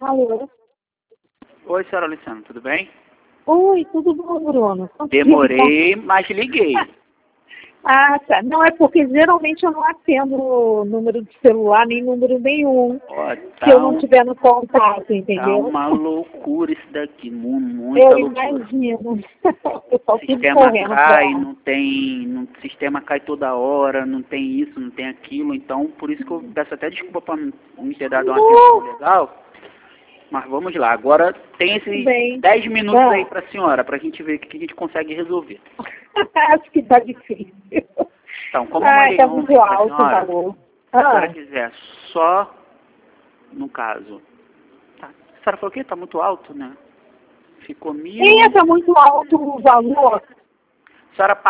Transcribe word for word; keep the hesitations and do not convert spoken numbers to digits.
Alô? Oi, senhora Luciana, tudo bem? Oi, tudo bom, Bruno? Demorei, mas liguei. Ah, tá. Não, é porque geralmente eu não atendo o número de celular, nem número nenhum, Ó, se eu tá, não um, tiver no contato, tá entendeu? uma loucura isso daqui, mu- Eu muita loucura. imagino. O pessoal O tudo sistema correndo pra cai, lá. não tem, não, o sistema cai toda hora, não tem isso, não tem aquilo, então por isso que eu peço até desculpa por não me ter dado uma atenção Uh, legal. Mas vamos lá, agora tem tudo esses bem. dez minutos Ah. aí pra senhora, pra gente ver o que que a gente consegue resolver. Acho que tá difícil. Então, como eu Ah, mandei tá muito ontem pra alto o senhora, valor. se a senhora Ah, quiser só, no caso, tá, a senhora falou que tá muito alto, né? Ficou mil, e tá muito alto o valor. a senhora